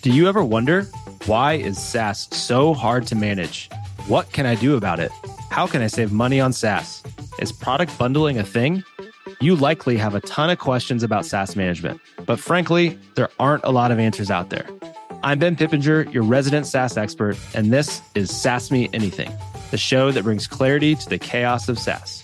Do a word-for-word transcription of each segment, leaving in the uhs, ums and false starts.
Do you ever wonder, why is SaaS so hard to manage? What can I do about it? How can I save money on SaaS? Is product bundling a thing? You likely have a ton of questions about SaaS management, but frankly, there aren't a lot of answers out there. I'm Ben Pippinger, your resident SaaS expert, and this is SaaS Me Anything, the show that brings clarity to the chaos of SaaS.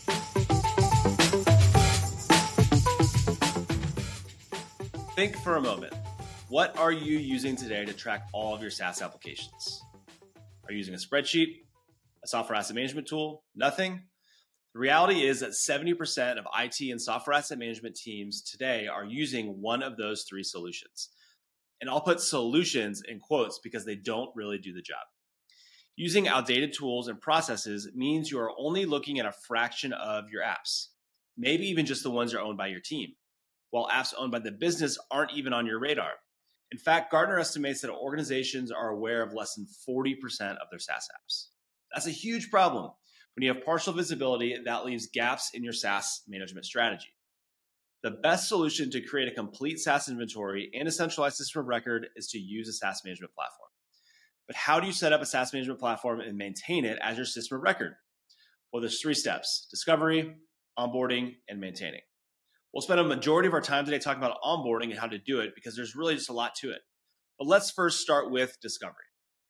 Think for a moment. What are you using today to track all of your SaaS applications? Are you using a spreadsheet, a software asset management tool? Nothing? The reality is that seventy percent of I T and software asset management teams today are using one of those three solutions. And I'll put solutions in quotes because they don't really do the job. Using outdated tools and processes means you are only looking at a fraction of your apps, maybe even just the ones that are owned by your team, while apps owned by the business aren't even on your radar. In fact, Gartner estimates that organizations are aware of less than forty percent of their SaaS apps. That's a huge problem. When you have partial visibility, that leaves gaps in your SaaS management strategy. The best solution to create a complete SaaS inventory and a centralized system of record is to use a SaaS management platform. But how do you set up a SaaS management platform and maintain it as your system of record? Well, there's three steps: discovery, onboarding, and maintaining. We'll spend a majority of our time today talking about onboarding and how to do it because there's really just a lot to it. But let's first start with discovery.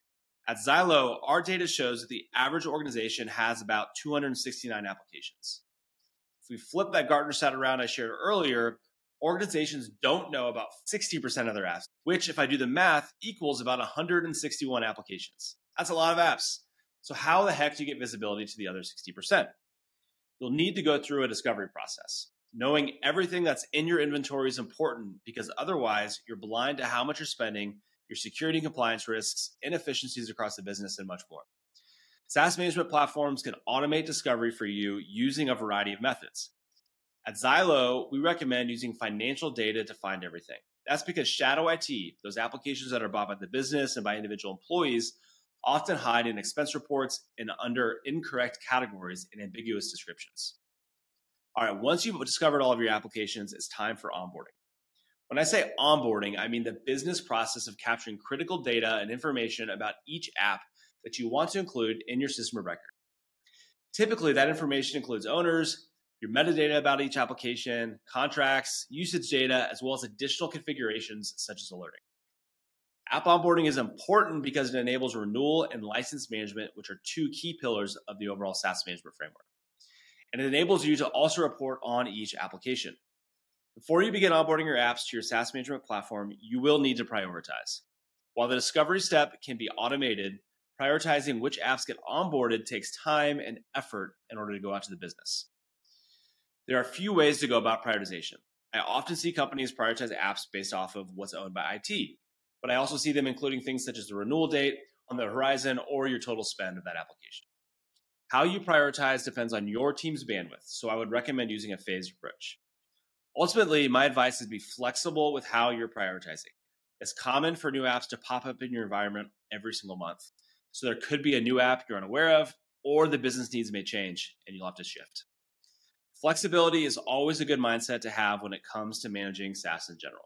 At Zylo, our data shows that the average organization has about two hundred sixty-nine applications. If we flip that Gartner stat around I shared earlier, organizations don't know about sixty percent of their apps, which, if I do the math, equals about one hundred sixty-one applications. That's a lot of apps. So how the heck do you get visibility to the other sixty percent? You'll need to go through a discovery process. Knowing everything that's in your inventory is important because otherwise you're blind to how much you're spending, your security and compliance risks, inefficiencies across the business, and much more. SaaS management platforms can automate discovery for you using a variety of methods. At Zylo, we recommend using financial data to find everything. That's because shadow I T, those applications that are bought by the business and by individual employees, often hide in expense reports and under incorrect categories and ambiguous descriptions. All right, once you've discovered all of your applications, it's time for onboarding. When I say onboarding, I mean the business process of capturing critical data and information about each app that you want to include in your system of record. Typically, that information includes owners, your metadata about each application, contracts, usage data, as well as additional configurations such as alerting. App onboarding is important because it enables renewal and license management, which are two key pillars of the overall SaaS management framework. And it enables you to also report on each application. Before you begin onboarding your apps to your SaaS management platform, you will need to prioritize. While the discovery step can be automated, prioritizing which apps get onboarded takes time and effort in order to go out to the business. There are a few ways to go about prioritization. I often see companies prioritize apps based off of what's owned by I T, but I also see them including things such as the renewal date on the horizon or your total spend of that application. How you prioritize depends on your team's bandwidth, so I would recommend using a phased approach. Ultimately, my advice is be flexible with how you're prioritizing. It's common for new apps to pop up in your environment every single month, so there could be a new app you're unaware of, or the business needs may change and you'll have to shift. Flexibility is always a good mindset to have when it comes to managing SaaS in general.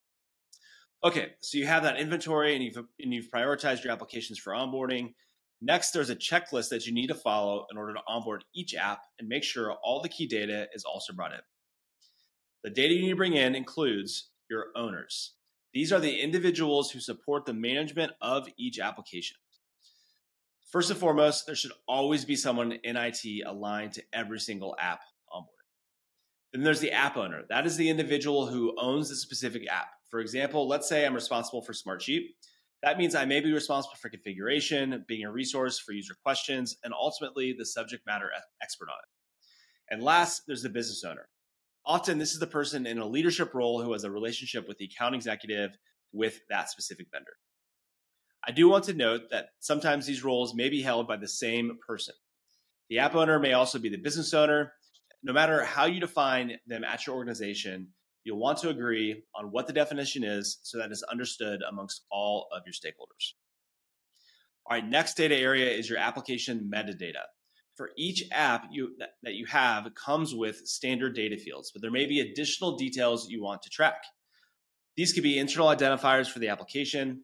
Okay, so you have that inventory and you've, and you've prioritized your applications for onboarding. Next, there's a checklist that you need to follow in order to onboard each app and make sure all the key data is also brought in. The data you need to bring in includes your owners. These are the individuals who support the management of each application. First and foremost, there should always be someone in I T aligned to every single app onboarded. Then there's the app owner. That is the individual who owns the specific app. For example, let's say I'm responsible for Smartsheet. That means I may be responsible for configuration, being a resource for user questions, and ultimately the subject matter expert on it. And last, there's the business owner. Often, this is the person in a leadership role who has a relationship with the account executive with that specific vendor. I do want to note that sometimes these roles may be held by the same person. The app owner may also be the business owner. No matter how you define them at your organization, you'll want to agree on what the definition is so that it's understood amongst all of your stakeholders. All right, next data area is your application metadata. For each app you, that, that you have comes with standard data fields, but there may be additional details you want to track. These could be internal identifiers for the application,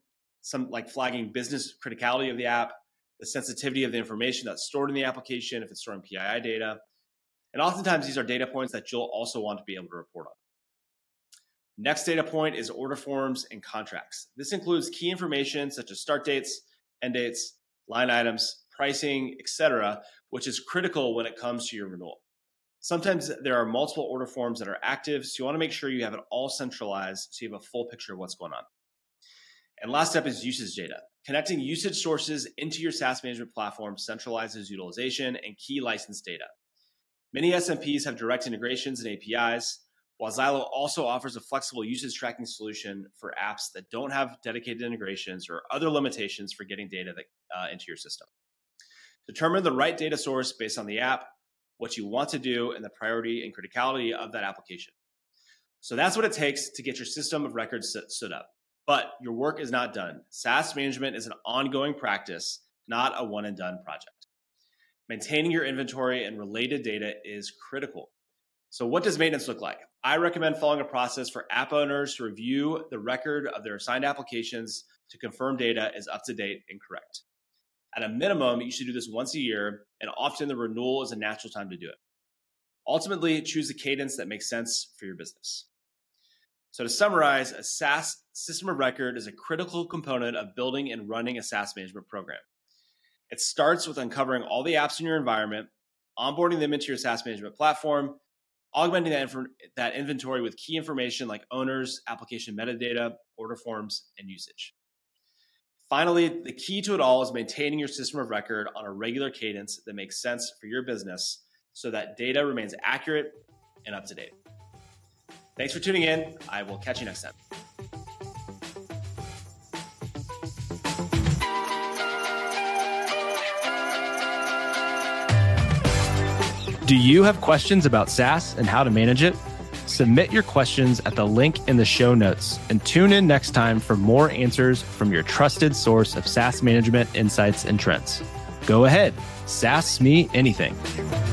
some like flagging business criticality of the app, the sensitivity of the information that's stored in the application, if it's storing P I I data. And oftentimes these are data points that you'll also want to be able to report on. Next data point is order forms and contracts. This includes key information such as start dates, end dates, line items, pricing, et cetera, which is critical when it comes to your renewal. Sometimes there are multiple order forms that are active, so you want to make sure you have it all centralized so you have a full picture of what's going on. And last step is usage data. Connecting usage sources into your SaaS management platform centralizes utilization and key license data. Many S M Ps have direct integrations and A P Is, while Zylo also offers a flexible usage tracking solution for apps that don't have dedicated integrations or other limitations for getting data that, uh, into your system. Determine the right data source based on the app, what you want to do, and the priority and criticality of that application. So that's what it takes to get your system of records stood up. But your work is not done. SaaS management is an ongoing practice, not a one and done project. Maintaining your inventory and related data is critical. So what does maintenance look like? I recommend following a process for app owners to review the record of their assigned applications to confirm data is up to date and correct. At a minimum, you should do this once a year, and often the renewal is a natural time to do it. Ultimately, choose a cadence that makes sense for your business. So to summarize, a SaaS system of record is a critical component of building and running a SaaS management program. It starts with uncovering all the apps in your environment, onboarding them into your SaaS management platform, augmenting that, inf- that inventory with key information like owners, application metadata, order forms, and usage. Finally, the key to it all is maintaining your system of record on a regular cadence that makes sense for your business so that data remains accurate and up to date. Thanks for tuning in. I will catch you next time. Do you have questions about SaaS and how to manage it? Submit your questions at the link in the show notes and tune in next time for more answers from your trusted source of SaaS management insights and trends. Go ahead, SaaS me anything.